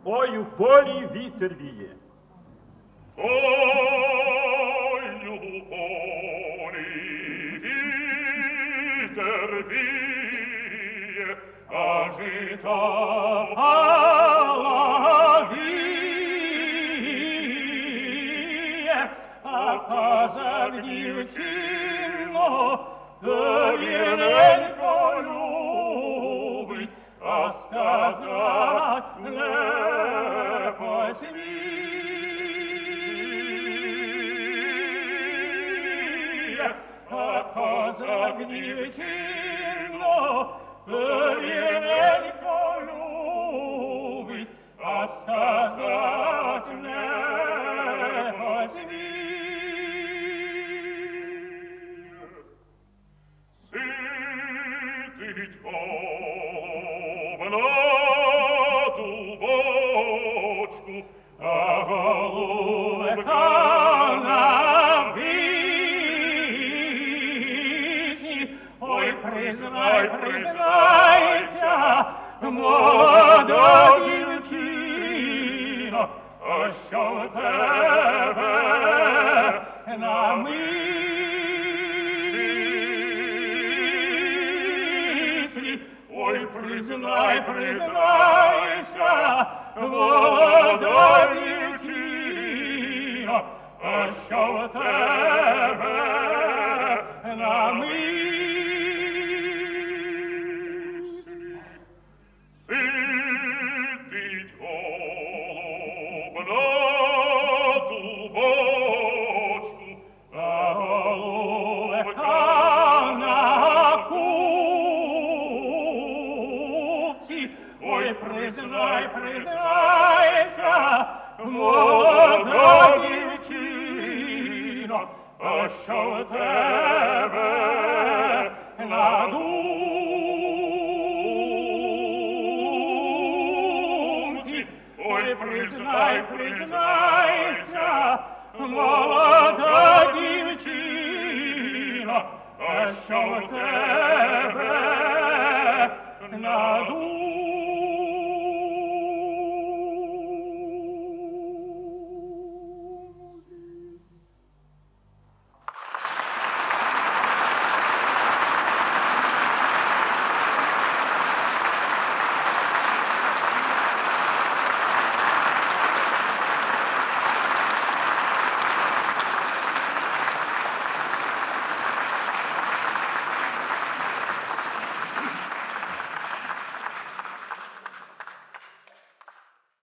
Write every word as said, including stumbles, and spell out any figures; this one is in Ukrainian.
Ой, у полі вітер віє. Ой, у полі вітер віє, а жито половіє, а козак дівчину довірненько любить, а сказать не посміє, а козак дівчину довірненько любить, а сказать не посміє. Сидить голуб на дубочку, А голубка на вишні, ой, признай, признайся, молода дівчино, а що в тебе на мислі? Ой, признай, признайся, молода дівчино, а що в тебе на мислі? сидить голуб на дубочку, А голубка на купці, ой, признай, признайся, молода дівчино, а що в тебе на думці? Ой, признай, признайся, молода дівчино, а що в тебе на думці?